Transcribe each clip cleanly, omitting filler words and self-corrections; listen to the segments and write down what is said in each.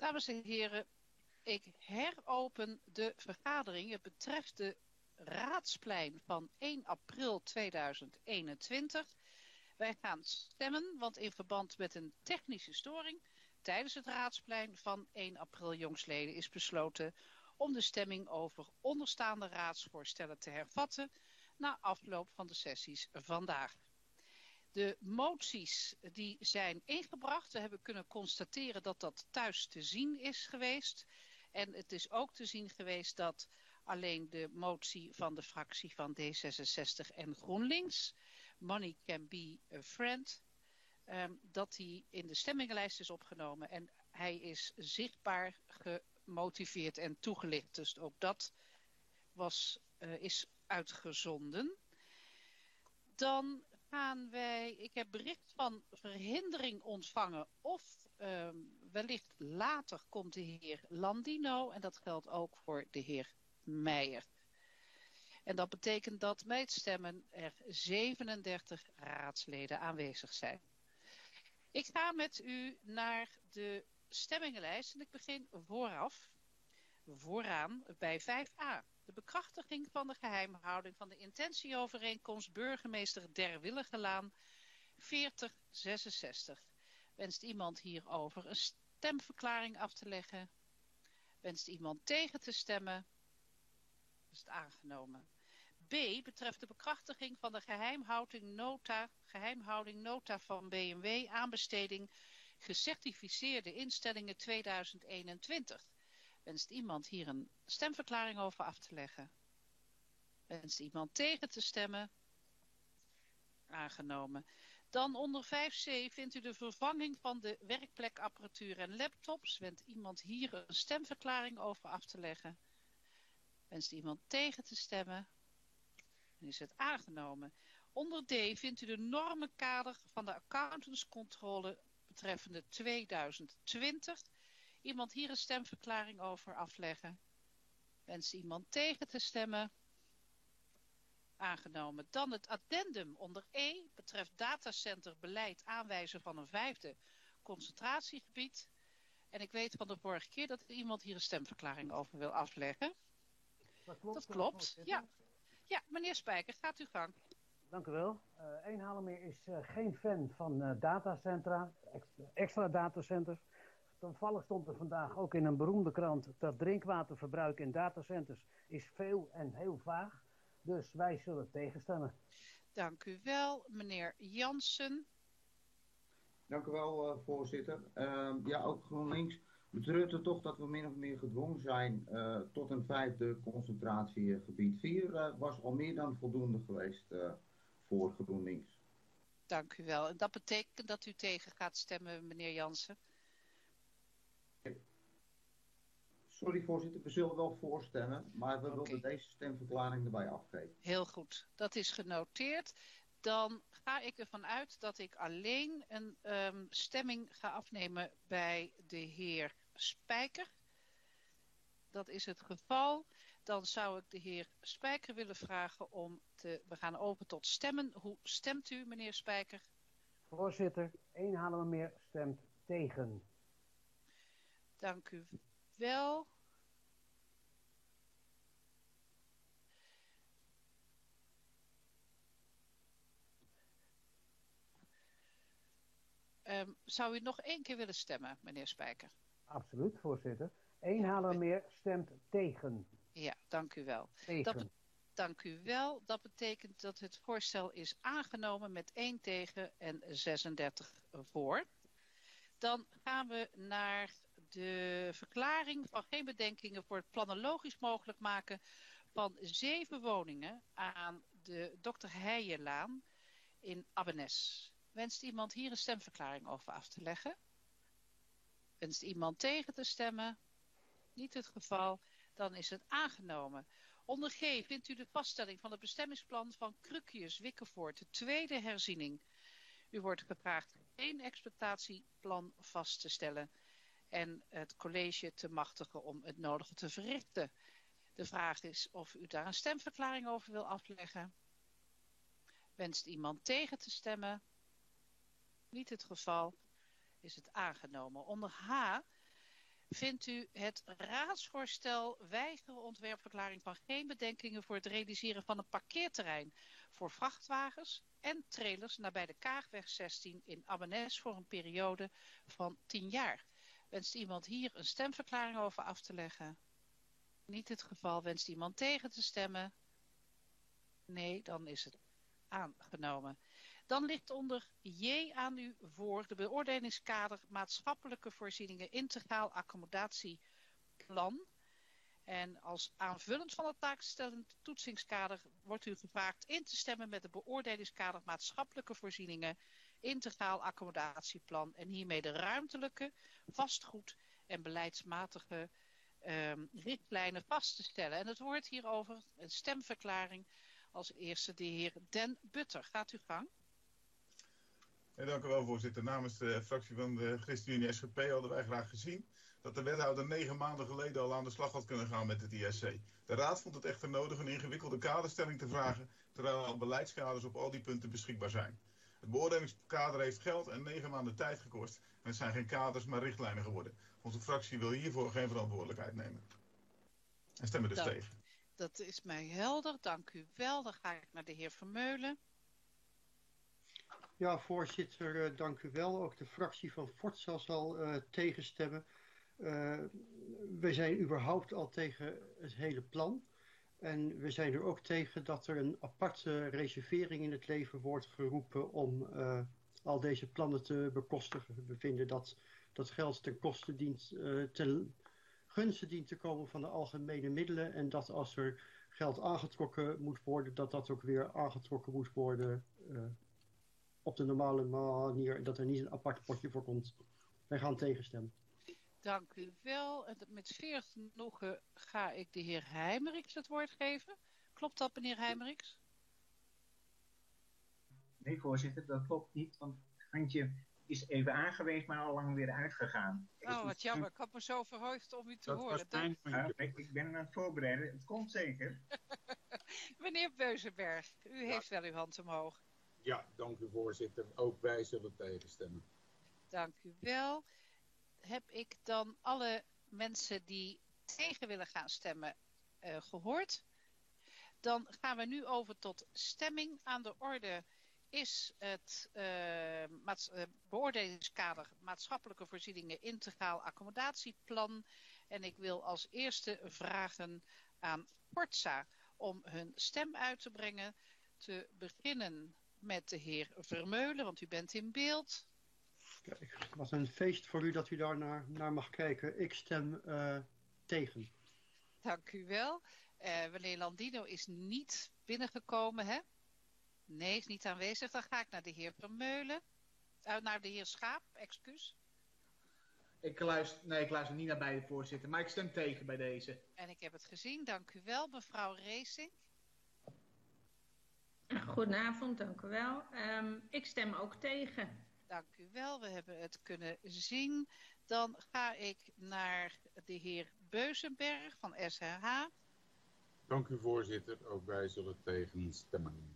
Dames en heren, ik heropen de vergadering. Het betreft de Raadsplein van 1 april 2021. Wij gaan stemmen, want in verband met een technische storing tijdens het Raadsplein van 1 april jongsleden is besloten om de stemming over onderstaande raadsvoorstellen te hervatten na afloop van de sessies vandaag. De moties die zijn ingebracht. We hebben kunnen constateren dat dat thuis te zien is geweest. En het is ook te zien geweest dat alleen de motie van de fractie van D66 en GroenLinks, Money Can Be a Friend, dat die in de stemmingenlijst is opgenomen. En hij is zichtbaar gemotiveerd en toegelicht. Dus ook dat is uitgezonden. Dan gaan wij, ik heb bericht van verhindering ontvangen of wellicht later komt de heer Landino en dat geldt ook voor de heer Meijer. En dat betekent dat bij het stemmen er 37 raadsleden aanwezig zijn. Ik ga met u naar de stemmingenlijst en ik begin vooraan bij 5a. De bekrachtiging van de geheimhouding van de intentieovereenkomst burgemeester Der Willigelaan 4066. Wenst iemand hierover een stemverklaring af te leggen? Wenst iemand tegen te stemmen? Is het aangenomen. B betreft de bekrachtiging van de geheimhouding nota van BMW aanbesteding gecertificeerde instellingen 2021. Wenst iemand hier een stemverklaring over af te leggen? Wenst iemand tegen te stemmen? Aangenomen. Dan onder 5c vindt u de vervanging van de werkplekapparatuur en laptops. Wenst iemand hier een stemverklaring over af te leggen? Wenst iemand tegen te stemmen? Dan is het aangenomen. Onder D vindt u de normenkader van de accountantscontrole betreffende 2020. Iemand hier een stemverklaring over afleggen? Wenst iemand tegen te stemmen? Aangenomen. Dan het addendum onder E betreft datacenterbeleid aanwijzen van een 5e concentratiegebied. En ik weet van de vorige keer dat er iemand hier een stemverklaring over wil afleggen. Dat klopt. Ja. Ja, meneer Spijker, gaat uw gang. Dank u wel. Eenhalemeer is geen fan van datacentra, extra datacenters. Toevallig stond er vandaag ook in een beroemde krant dat drinkwaterverbruik in datacenters is veel en heel vaag. Dus wij zullen tegenstemmen. Dank u wel, meneer Jansen. Dank u wel, voorzitter. Ja, ook GroenLinks betreurt het toch dat we min of meer gedwongen zijn tot een 5e concentratiegebied. 4 was al meer dan voldoende geweest voor GroenLinks. Dank u wel. En dat betekent dat u tegen gaat stemmen, meneer Jansen? Sorry voorzitter, we zullen wel voorstemmen, maar we wilden deze stemverklaring erbij afgeven. Heel goed, dat is genoteerd. Dan ga ik ervan uit dat ik alleen een stemming ga afnemen bij de heer Spijker. Dat is het geval. Dan zou ik de heer Spijker willen vragen om we gaan over tot stemmen. Hoe stemt u, meneer Spijker? Voorzitter, Eenhalemeer stemt tegen. Dank u wel. Zou u nog 1 keer willen stemmen, meneer Spijker? Absoluut, voorzitter. Eenhalemeer stemt tegen. Ja, dank u wel. Tegen. Dank u wel. Dat betekent dat het voorstel is aangenomen met 1 tegen en 36 voor. Dan gaan we naar de verklaring van geen bedenkingen voor het planologisch mogelijk maken van 7 woningen aan de Dr. Heijenlaan in Abbenes. Wenst iemand hier een stemverklaring over af te leggen? Wenst iemand tegen te stemmen? Niet het geval. Dan is het aangenomen. Onder G vindt u de vaststelling van het bestemmingsplan van Krukius Wikkevoort, de 2e herziening. U wordt gevraagd geen exploitatieplan vast te stellen en het college te machtigen om het nodige te verrichten. De vraag is of u daar een stemverklaring over wil afleggen. Wenst iemand tegen te stemmen? Niet het geval. Is het aangenomen. Onder H vindt u het raadsvoorstel weigeren ontwerpverklaring van geen bedenkingen voor het realiseren van een parkeerterrein voor vrachtwagens en trailers nabij de Kaagweg 16 in Abbenes voor een periode van 10 jaar. Wenst iemand hier een stemverklaring over af te leggen? Niet het geval. Wenst iemand tegen te stemmen? Nee, dan is het aangenomen. Dan ligt onder J aan u voor de beoordelingskader maatschappelijke voorzieningen integraal accommodatieplan. En als aanvullend van het taakstellend toetsingskader wordt u gevraagd in te stemmen met de beoordelingskader maatschappelijke voorzieningen integraal accommodatieplan. En hiermee de ruimtelijke, vastgoed en beleidsmatige richtlijnen vast te stellen. En het woord hierover, een stemverklaring, als eerste de heer Den Butter. Gaat u gang. Ja, dank u wel, voorzitter. Namens de fractie van de ChristenUnie SGP hadden wij graag gezien dat de wethouder 9 maanden geleden al aan de slag had kunnen gaan met het ISC. De Raad vond het echter nodig een ingewikkelde kaderstelling te vragen, terwijl al beleidskaders op al die punten beschikbaar zijn. Het beoordelingskader heeft geld en 9 maanden tijd gekost en het zijn geen kaders, maar richtlijnen geworden. Onze fractie wil hiervoor geen verantwoordelijkheid nemen. En stemmen dus tegen. Dat is mij helder, dank u wel. Dan ga ik naar de heer Vermeulen. Ja, voorzitter, dank u wel. Ook de fractie van Forza zal tegenstemmen. We zijn überhaupt al tegen het hele plan. En we zijn er ook tegen dat er een aparte reservering in het leven wordt geroepen om al deze plannen te bekostigen. We vinden dat dat geld ten koste dient, ten gunste dient te komen van de algemene middelen. En dat als er geld aangetrokken moet worden, dat dat ook weer aangetrokken moet worden op de normale manier. Dat er niet een apart potje voor komt. Wij gaan tegenstemmen. Dank u wel. En met zeer genoegen ga ik de heer Heijmeriks het woord geven. Klopt dat, meneer Heijmeriks? Nee, voorzitter, dat klopt niet. Want het handje is even aangewezen, maar al lang weer uitgegaan. Oh, wat jammer. Ik had me zo verheugd om u te horen. Ik ben aan het voorbereiden. Het komt zeker. Meneer Beuzenberg, u heeft wel uw hand omhoog. Ja, dank u, voorzitter. Ook wij zullen tegenstemmen. Dank u wel. Heb ik dan alle mensen die tegen willen gaan stemmen gehoord? Dan gaan we nu over tot stemming. Aan de orde is het beoordelingskader maatschappelijke voorzieningen integraal accommodatieplan. En ik wil als eerste vragen aan Forza om hun stem uit te brengen. Te beginnen met de heer Vermeulen, want u bent in beeld. Kijk, wat een feest voor u dat u daar naar mag kijken. Ik stem tegen. Dank u wel. Meneer Landino is niet binnengekomen, hè? Nee, is niet aanwezig. Dan ga ik naar de heer Vermeulen. Naar de heer Schaap, excuus. Ik luister niet naar beide, voorzitter. Maar ik stem tegen bij deze. En ik heb het gezien. Dank u wel, mevrouw Racing. Goedenavond, dank u wel. Ik stem ook tegen. Dank u wel, we hebben het kunnen zien. Dan ga ik naar de heer Beuzenberg van SRH. Dank u, voorzitter. Ook wij zullen tegen stemmen.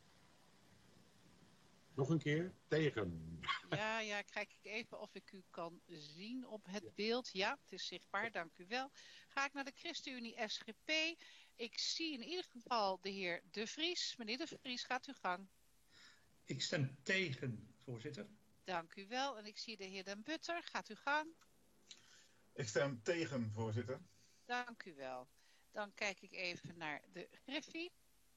Nog een keer? Tegen. Ja, kijk ik even of ik u kan zien op het beeld. Ja, het is zichtbaar, dank u wel. Ga ik naar de ChristenUnie SGP. Ik zie in ieder geval de heer De Vries. Meneer De Vries, gaat uw gang. Ik stem tegen, voorzitter. Dank u wel. En ik zie de heer Den Butter. Gaat uw gang. Ik stem tegen, voorzitter. Dank u wel. Dan kijk ik even naar de Griffie.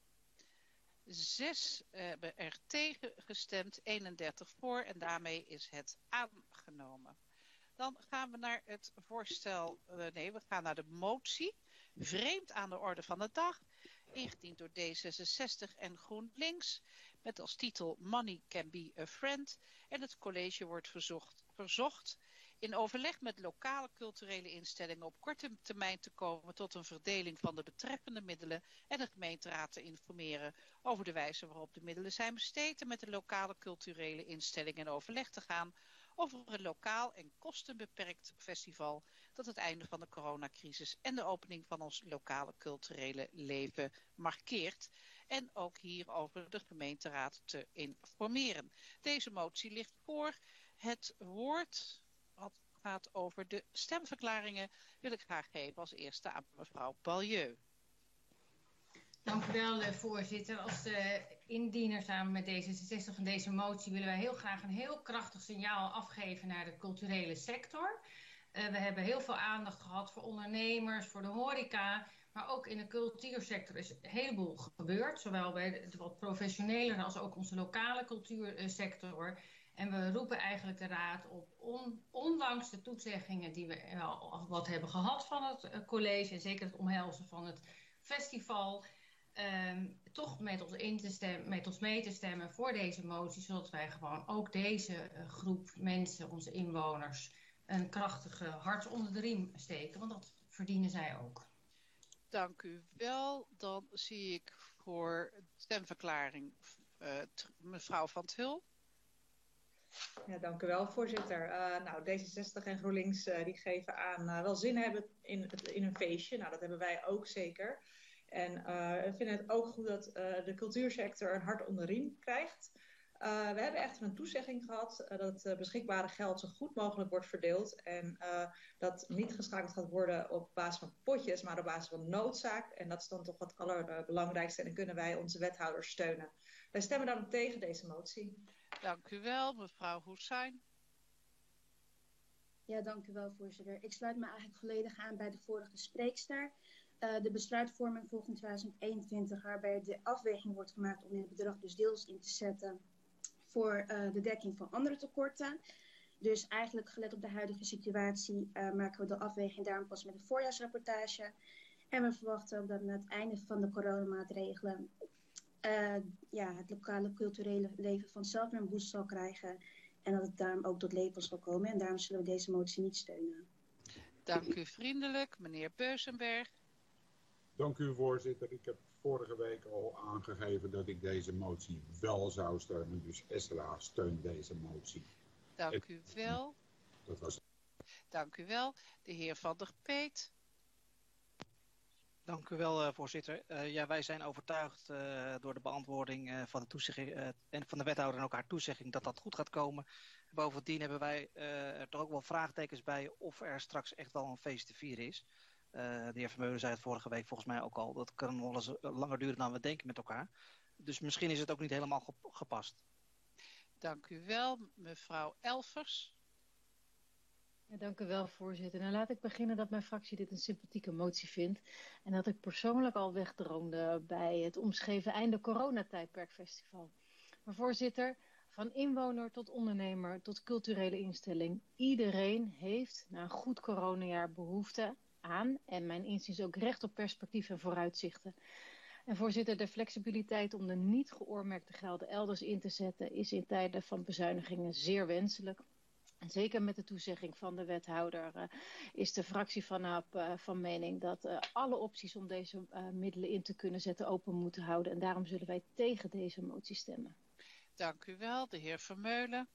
6 hebben er tegen gestemd, 31 voor en daarmee is het aangenomen. Dan gaan we naar het voorstel, we gaan naar de motie. Vreemd aan de orde van de dag, ingediend door D66 en GroenLinks, met als titel Money can be a friend. En het college wordt verzocht in overleg met lokale culturele instellingen op korte termijn te komen tot een verdeling van de betreffende middelen en de gemeenteraad te informeren over de wijze waarop de middelen zijn besteed en met de lokale culturele instellingen in overleg te gaan over een lokaal en kostenbeperkt festival dat het einde van de coronacrisis en de opening van ons lokale culturele leven markeert. En ook hierover de gemeenteraad te informeren. Deze motie ligt voor. Het woord gaat over de stemverklaringen, wil ik graag geven als eerste aan mevrouw Balieu. Dank u wel, voorzitter. Als indiener samen met D66 van deze motie willen wij heel graag een heel krachtig signaal afgeven naar de culturele sector. We hebben heel veel aandacht gehad voor ondernemers, voor de horeca, maar ook in de cultuursector is een heleboel gebeurd. Zowel bij de wat professionele als ook onze lokale cultuursector. En we roepen eigenlijk de raad op, ondanks de toezeggingen die we al wat hebben gehad van het college, en zeker het omhelzen van het festival, toch met ons mee te stemmen voor deze motie, zodat wij gewoon ook deze groep mensen, onze inwoners, een krachtige hart onder de riem steken, want dat verdienen zij ook. Dank u wel. Dan zie ik voor stemverklaring mevrouw Van 't Hul. Ja, dank u wel, voorzitter. D66 en GroenLinks die geven aan wel zin hebben in een feestje. Nou, dat hebben wij ook zeker. En we vinden het ook goed dat de cultuursector een hart onder de riem krijgt. We hebben echter een toezegging gehad dat het beschikbare geld zo goed mogelijk wordt verdeeld. En dat niet geschakeld gaat worden op basis van potjes, maar op basis van noodzaak. En dat is dan toch het allerbelangrijkste. En dan kunnen wij onze wethouders steunen. Wij stemmen daarom tegen deze motie. Dank u wel, mevrouw Hoesijn. Ja, dank u wel, voorzitter. Ik sluit me eigenlijk volledig aan bij de vorige spreekster. De besluitvorming volgend 2021, waarbij de afweging wordt gemaakt om het bedrag dus deels in te zetten voor de dekking van andere tekorten. Dus eigenlijk gelet op de huidige situatie maken we de afweging daarom pas met de voorjaarsrapportage. En we verwachten ook dat aan het einde van de coronamaatregelen het lokale culturele leven vanzelf weer een boost zal krijgen. En dat het daarom ook tot leven zal komen. En daarom zullen we deze motie niet steunen. Dank u vriendelijk, meneer Beusenberg. Dank u, voorzitter. Ik heb vorige week al aangegeven dat ik deze motie wel zou steunen. Dus SLA steunt deze motie. Dank u wel. Dat was het. Dank u wel. De heer Van der Peet. Dank u wel, voorzitter. Wij zijn overtuigd door de beantwoording van de toezegging en van de wethouder en ook haar toezegging dat dat goed gaat komen. Bovendien hebben wij er toch ook wel vraagtekens bij of er straks echt wel een feest te vieren is. De heer Vermeulen zei het vorige week volgens mij ook al. Dat kan wel eens langer duren dan we denken met elkaar. Dus misschien is het ook niet helemaal gepast. Dank u wel, mevrouw Elvers. Ja, dank u wel, voorzitter. Nou, laat ik beginnen dat mijn fractie dit een sympathieke motie vindt. En dat ik persoonlijk al wegdroomde bij het omschreven einde coronatijdperkfestival. Maar voorzitter, van inwoner tot ondernemer tot culturele instelling. Iedereen heeft na een goed coronajaar behoefte aan en mijn inziens ook recht op perspectief en vooruitzichten. En voorzitter, de flexibiliteit om de niet geoormerkte gelden elders in te zetten is in tijden van bezuinigingen zeer wenselijk. En zeker met de toezegging van de wethouder is de fractie van HAP van mening dat alle opties om deze middelen in te kunnen zetten open moeten houden. En daarom zullen wij tegen deze motie stemmen. Dank u wel, de heer Vermeulen.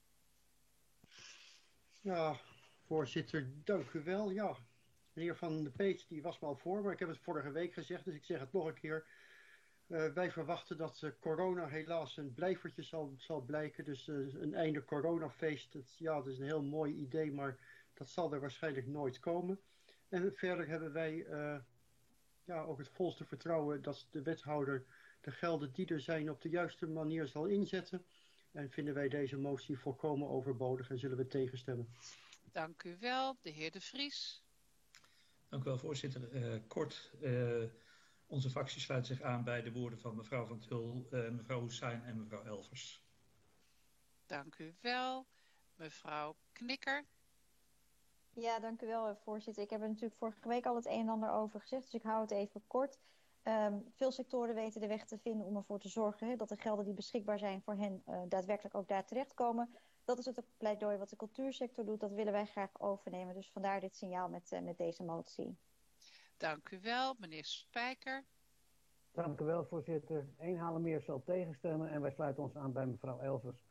Ja, voorzitter, dank u wel. Ja, meneer Van de Peet die was me al voor, maar ik heb het vorige week gezegd, dus ik zeg het nog een keer. Wij verwachten dat corona helaas een blijvertje zal blijken. Dus een einde coronafeest, dat is een heel mooi idee, maar dat zal er waarschijnlijk nooit komen. En verder hebben wij ook het volste vertrouwen dat de wethouder de gelden die er zijn op de juiste manier zal inzetten. En vinden wij deze motie volkomen overbodig en zullen we tegenstemmen. Dank u wel, de heer De Vries. Dank u wel, voorzitter. Kort. Onze fractie sluit zich aan bij de woorden van mevrouw Van 't Hul, mevrouw Hoesijn en mevrouw Elvers. Dank u wel. Mevrouw Knikker. Ja, dank u wel, voorzitter. Ik heb er natuurlijk vorige week al het een en ander over gezegd, dus ik hou het even kort. Veel sectoren weten de weg te vinden om ervoor te zorgen dat de gelden die beschikbaar zijn voor hen daadwerkelijk ook daar terechtkomen. Dat is het pleidooi wat de cultuursector doet, dat willen wij graag overnemen. Dus vandaar dit signaal met deze motie. Dank u wel, meneer Spijker. Dank u wel, voorzitter. Eén Haarlemmeer zal tegenstemmen en wij sluiten ons aan bij mevrouw Elvers.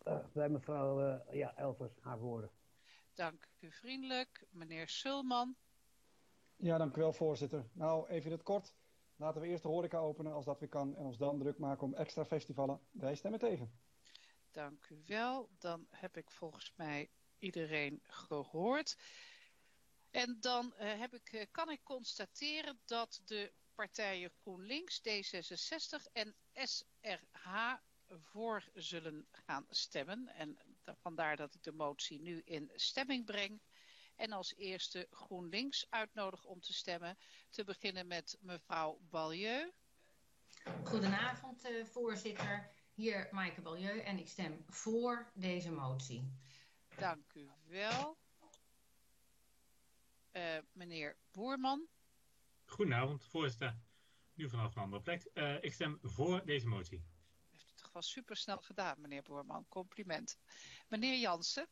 Elvers, haar woorden. Dank u vriendelijk. Meneer Sulman. Ja, dank u wel, voorzitter. Nou, even in het kort. Laten we eerst de horeca openen als dat weer kan en ons dan druk maken om extra festivalen. Wij stemmen tegen. Dank u wel. Dan heb ik volgens mij iedereen gehoord. En dan kan ik constateren dat de partijen GroenLinks, D66 en SRH voor zullen gaan stemmen. En vandaar dat ik de motie nu in stemming breng. En als eerste GroenLinks uitnodig om te stemmen. Te beginnen met mevrouw Balieu. Goedenavond, voorzitter. Hier Maaike Balieu en ik stem voor deze motie. Dank u wel. Meneer Boerman. Goedenavond, voorzitter. Nu vanaf een andere plek. Ik stem voor deze motie. Heeft u toch wel supersnel gedaan, meneer Boerman. Compliment. Meneer Jansen.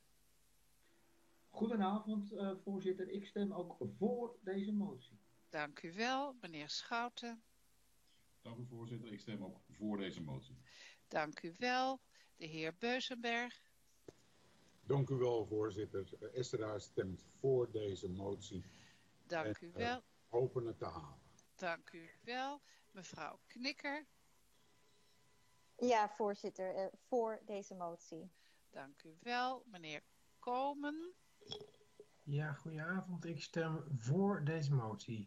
Goedenavond, voorzitter. Ik stem ook voor deze motie. Dank u wel. Meneer Schouten. Dank u, voorzitter. Ik stem ook voor deze motie. Dank u wel. De heer Beuzenberg. Dank u wel, voorzitter. Esther stemt voor deze motie. Dank u wel. Hopen het te halen. Dank u wel. Mevrouw Knikker. Ja, voorzitter. Voor deze motie. Dank u wel. Meneer Komen. Ja, goedenavond. Ik stem voor deze motie.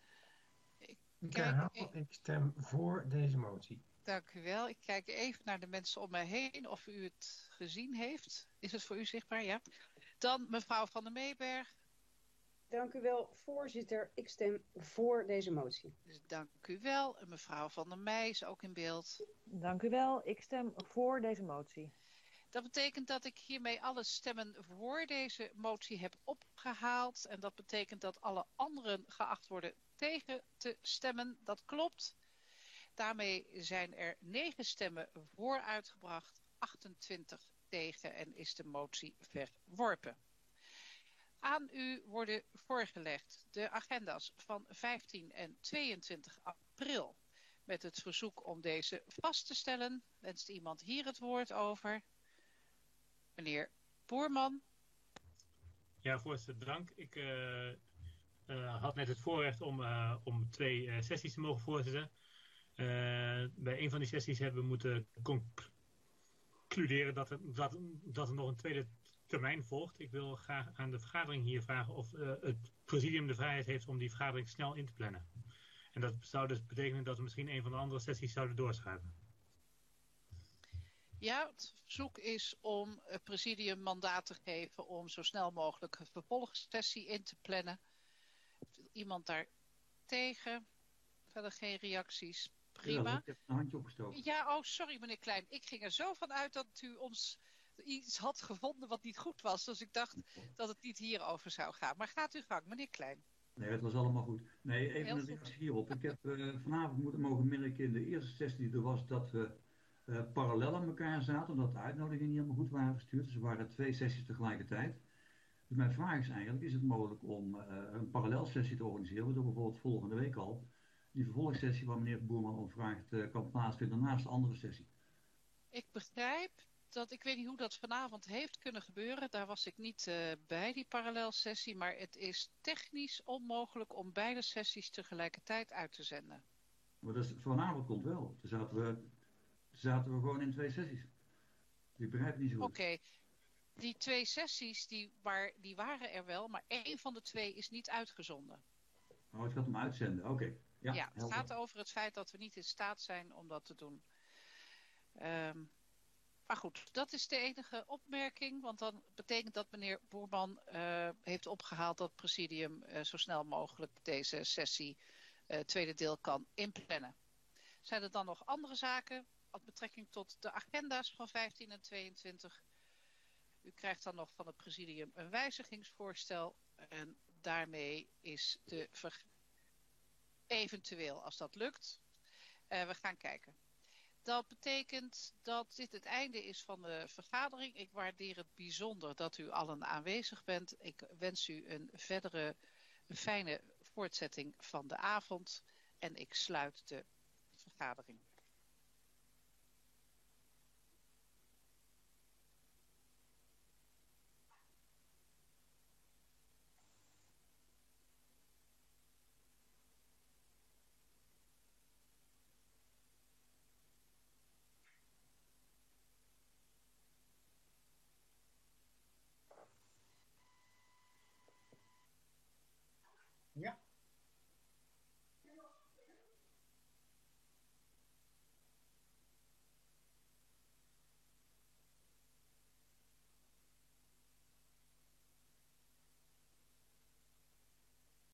Ik herhaal, ik stem voor deze motie. Dank u wel. Ik kijk even naar de mensen om mij heen of u het gezien heeft. Is het voor u zichtbaar? Ja. Dan mevrouw Van der Meeberg. Dank u wel, voorzitter. Ik stem voor deze motie. Dus dank u wel. En mevrouw Van der Meij is ook in beeld. Dank u wel. Ik stem voor deze motie. Dat betekent dat ik hiermee alle stemmen voor deze motie heb opgehaald. En dat betekent dat alle anderen geacht worden tegen te stemmen. Dat klopt. Daarmee zijn er 9 stemmen voor uitgebracht, 28 tegen en is de motie verworpen. Aan u worden voorgelegd de agenda's van 15 en 22 april. Met het verzoek om deze vast te stellen. Wenst iemand hier het woord over? Meneer Boerman. Ja, voorzitter, dank. Ik had net het voorrecht om 2 sessies te mogen voorzitten. Bij een van die sessies hebben we moeten concluderen dat er nog een tweede termijn volgt. Ik wil graag aan de vergadering hier vragen of het presidium de vrijheid heeft om die vergadering snel in te plannen. En dat zou dus betekenen dat we misschien een van de andere sessies zouden doorschuiven. Ja, het verzoek is om het presidium mandaat te geven om zo snel mogelijk een vervolgsessie in te plannen. Iemand daar tegen? Verder geen reacties. Prima. Ja, ik heb een handje opgestoken. Ja, oh sorry meneer Klein. Ik ging er zo van uit dat u ons iets had gevonden wat niet goed was. Dus ik dacht dat het niet hierover zou gaan. Maar gaat u gang, meneer Klein. Nee, het was allemaal goed. Nee, even een reactie hierop. Ik heb vanavond mogen merken in de eerste sessie die er was dat we parallel aan elkaar zaten. Omdat de uitnodigingen niet helemaal goed waren gestuurd. Dus er waren 2 sessies tegelijkertijd. Dus mijn vraag is eigenlijk, is het mogelijk om een parallelsessie te organiseren? Waardoor bijvoorbeeld volgende week al die vervolgssessie waar meneer Boerman om vraagt kan plaatsvinden naast de andere sessie. Ik begrijp dat, ik weet niet hoe dat vanavond heeft kunnen gebeuren. Daar was ik niet bij die parallelsessie. Maar het is technisch onmogelijk om beide sessies tegelijkertijd uit te zenden. Maar dat is, vanavond komt wel. Toen zaten we gewoon in 2 sessies. Ik begrijp het niet zo goed. Oké. Die 2 sessies die waren er wel, maar 1 van de 2 is niet uitgezonden. Oh, het gaat om uitzenden, oké. Ja, het gaat over het feit dat we niet in staat zijn om dat te doen. Maar goed, dat is de enige opmerking. Want dan betekent dat meneer Boerman heeft opgehaald dat het presidium zo snel mogelijk deze sessie, tweede deel, kan inplannen. Zijn er dan nog andere zaken met betrekking tot de agenda's van 15 en 22? U krijgt dan nog van het presidium een wijzigingsvoorstel. En daarmee is de eventueel, als dat lukt. We gaan kijken. Dat betekent dat dit het einde is van de vergadering. Ik waardeer het bijzonder dat u allen aanwezig bent. Ik wens u een fijne voortzetting van de avond. En ik sluit de vergadering. Ja.